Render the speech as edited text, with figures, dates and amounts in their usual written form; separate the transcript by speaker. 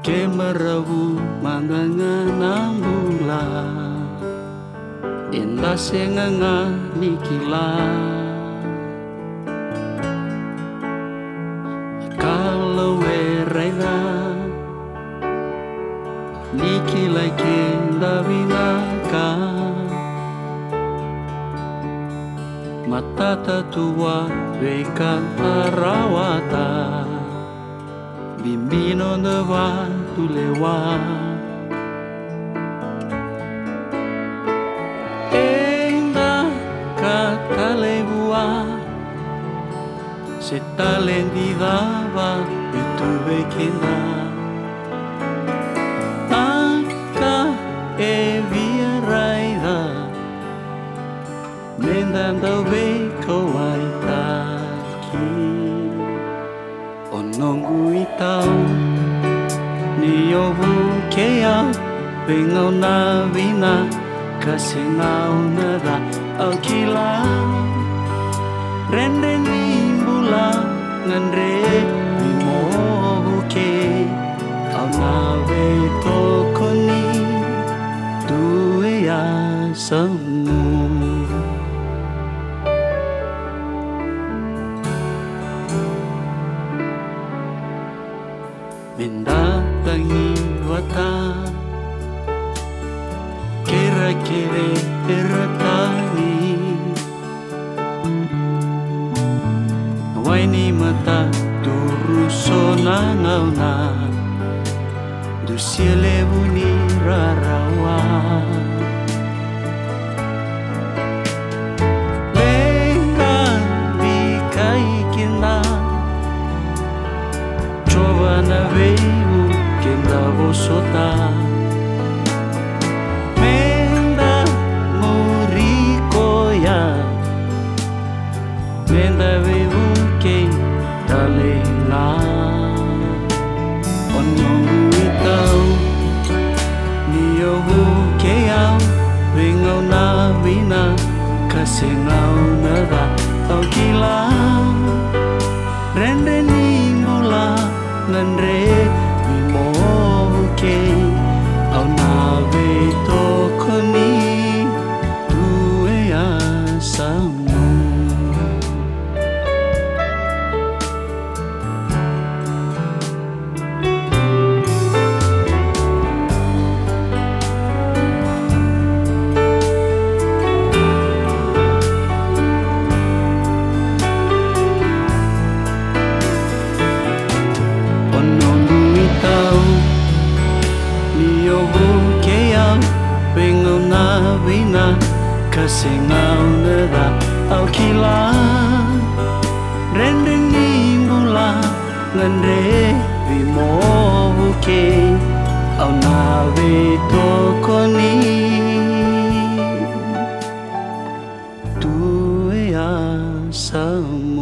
Speaker 1: Ke merawu mandangan bulan Indah senganga nikila Kalau werena Nikila kenda binaka Mata tatua beka arawata Bimbino neva tulewa Enda kakalebua Se talendidava itu bekenda Aka evia raida Mendanda beko waitaki Onongu itau Niyo bukea Bengau na vina Kasengau nada Au kila Rende nimbula Ngandre Mimo buke Au nawe toko ni Due ya semu Mendatangi wata Kira-kira eratani Waini mata turusona ngauna Dusiele buni rarawa Lenga bikai kinda Coba na veiu kenda vosota Menda murikoya Menda veiu ke talenga Onongu itau Niyo bukeau Vengau na vina Kasengau nada Au kilau Rende nimula Ngandre Mimo buke Au nawe toko ni Due asamu Niyo bukeau Bengau na vina Kasengau nada Au kila Rende nimbula Ngandre Vimo buke Au nawe toko ni Due asamu